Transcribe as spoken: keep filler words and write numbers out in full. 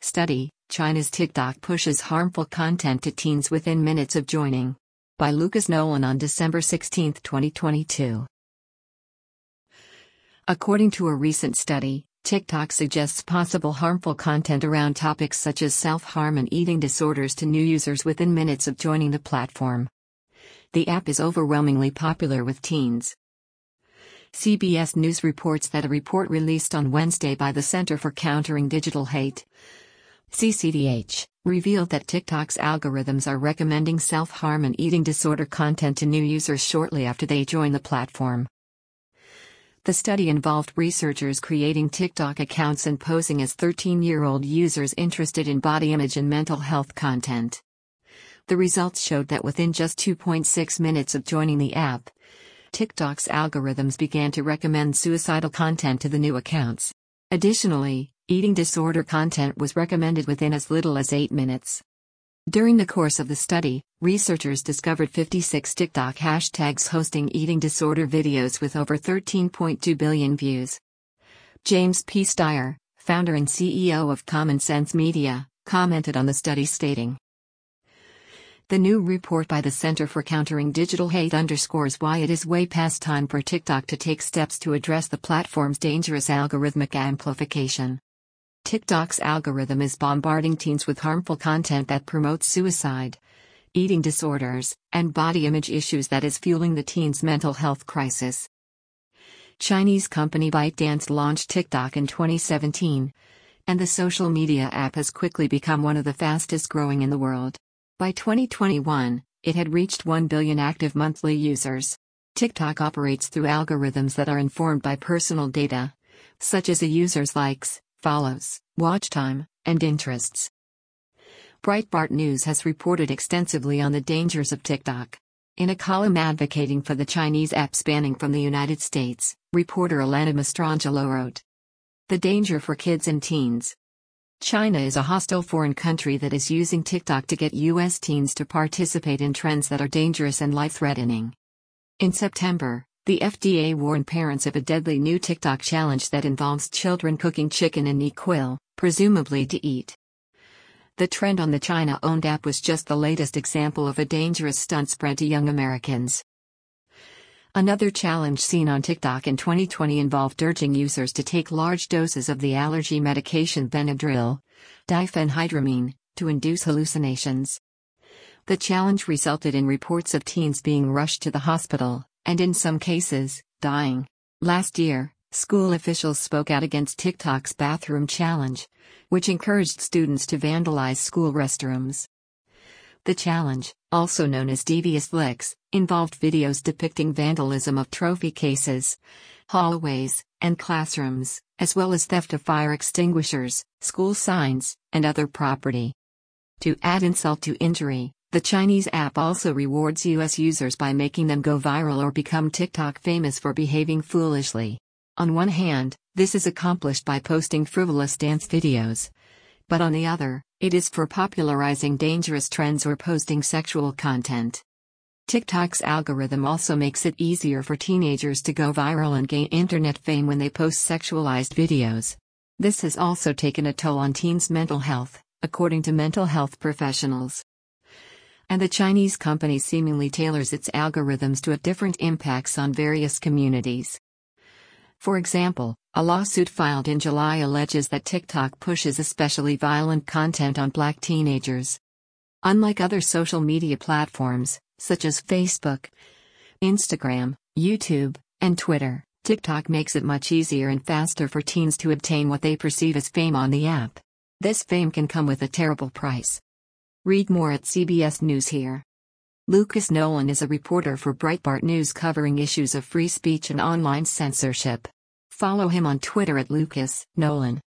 Study: China's TikTok pushes harmful content to teens within minutes of joining. By Lucas Nolan on December sixteenth, twenty twenty-two. According to a recent study, TikTok suggests possible harmful content around topics such as self-harm and eating disorders to new users within minutes of joining the platform. The app is overwhelmingly popular with teens. C B S News reports that a report released on Wednesday by the Center for Countering Digital Hate, C C D H, revealed that TikTok's algorithms are recommending self-harm and eating disorder content to new users shortly after they join the platform. The study involved researchers creating TikTok accounts and posing as thirteen-year-old users interested in body image and mental health content. The results showed that within just two point six minutes of joining the app, TikTok's algorithms began to recommend suicidal content to the new accounts. Additionally, eating disorder content was recommended within as little as eight minutes. During the course of the study, researchers discovered fifty-six TikTok hashtags hosting eating disorder videos with over thirteen point two billion views. James P. Steyer, founder and C E O of Common Sense Media, commented on the study stating, "The new report by the Center for Countering Digital Hate underscores why it is way past time for TikTok to take steps to address the platform's dangerous algorithmic amplification. TikTok's algorithm is bombarding teens with harmful content that promotes suicide, eating disorders, and body image issues that is fueling the teens' mental health crisis." Chinese company ByteDance launched TikTok in twenty seventeen, and the social media app has quickly become one of the fastest growing in the world. By twenty twenty-one, it had reached one billion active monthly users. TikTok operates through algorithms that are informed by personal data, such as a user's likes, follows, watch time, and interests. Breitbart News has reported extensively on the dangers of TikTok. In a column advocating for the Chinese app's banning from the United States, reporter Elena Mastrangelo wrote, "The danger for kids and teens. China is a hostile foreign country that is using TikTok to get U S teens to participate in trends that are dangerous and life-threatening." In September, the F D A warned parents of a deadly new TikTok challenge that involves children cooking chicken in NyQuil, presumably to eat. The trend on the China-owned app was just the latest example of a dangerous stunt spread to young Americans. Another challenge seen on TikTok in twenty twenty involved urging users to take large doses of the allergy medication Benadryl, diphenhydramine, to induce hallucinations. The challenge resulted in reports of teens being rushed to the hospital, and in some cases, dying. Last year, school officials spoke out against TikTok's bathroom challenge, which encouraged students to vandalize school restrooms. The challenge, also known as Devious Licks, involved videos depicting vandalism of trophy cases, hallways, and classrooms, as well as theft of fire extinguishers, school signs, and other property. To add insult to injury, the Chinese app also rewards U S users by making them go viral or become TikTok famous for behaving foolishly. On one hand, this is accomplished by posting frivolous dance videos. But on the other, it is for popularizing dangerous trends or posting sexual content. TikTok's algorithm also makes it easier for teenagers to go viral and gain internet fame when they post sexualized videos. This has also taken a toll on teens' mental health, according to mental health professionals. And the Chinese company seemingly tailors its algorithms to have different impacts on various communities. For example, a lawsuit filed in July alleges that TikTok pushes especially violent content on black teenagers. Unlike other social media platforms, such as Facebook, Instagram, YouTube, and Twitter, TikTok makes it much easier and faster for teens to obtain what they perceive as fame on the app. This fame can come with a terrible price. Read more at C B S News here. Lucas Nolan is a reporter for Breitbart News covering issues of free speech and online censorship. Follow him on Twitter at Lucas Nolan.